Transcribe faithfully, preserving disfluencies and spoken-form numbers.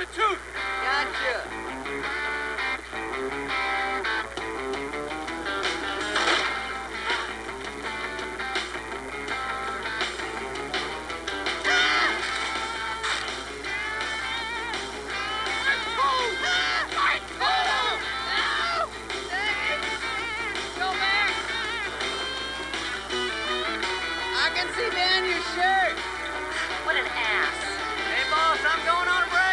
the tooth. Gotcha. I can see down your shirt. What an ass. Hey, boss, I'm going on a break.